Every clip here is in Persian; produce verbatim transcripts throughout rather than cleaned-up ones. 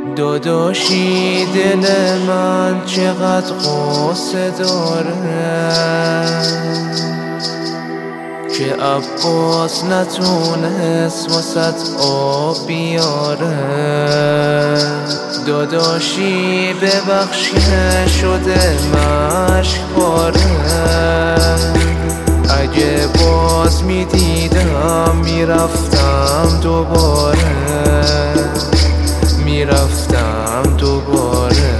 داداشی دل من چقدر قصه داره که عباس نتونست واسط آب بیاره. داداشی ببخش که شده مشک پاره، اگه باز میدیدم میرفتم دوباره، میرفتم دوباره.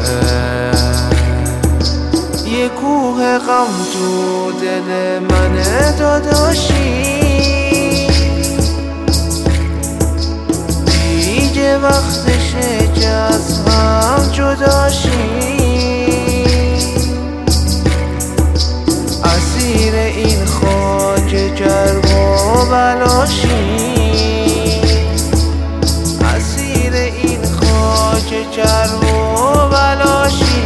یه کوه غم تو دل منه داداشی، دیگه وقتشه که از هم جداشی. اسیر این خاک گرم و بلاشی، اسیر این خاک گرم و بلاشی.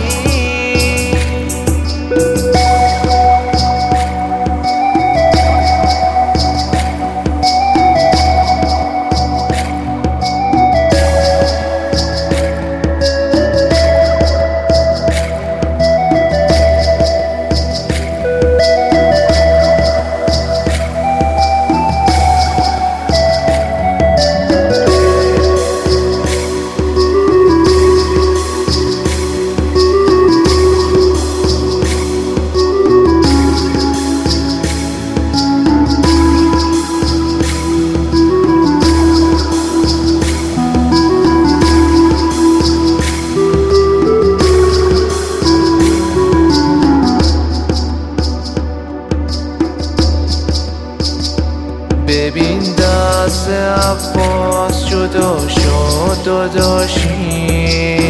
ببین دست عباس جدا شد داداشی،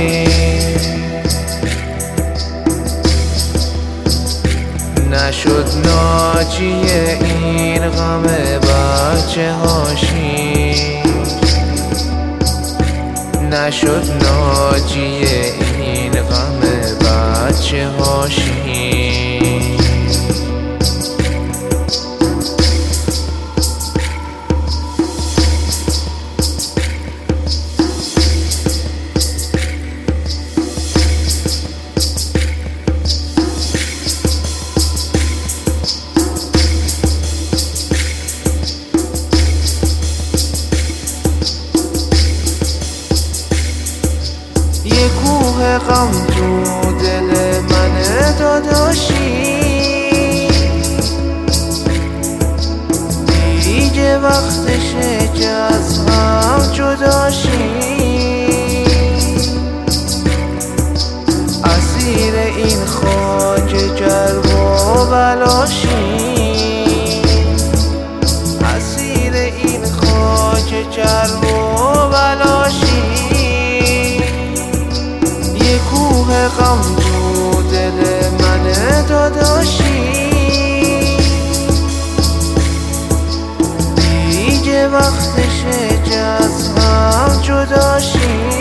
نشد ناجی این غم بچه هاشی، نشد ناجی این غم بچه هاشی. یه کوه غم تو دل منه داداشی، دیگه وقتشه که از هم جداشی. اسیر این خاک گرم و بلاشی، اسیر این خاک گرم و بلاشی. یه کوه غم تو دل منه داداشی، دیگه وقتشه که از هم جداشی.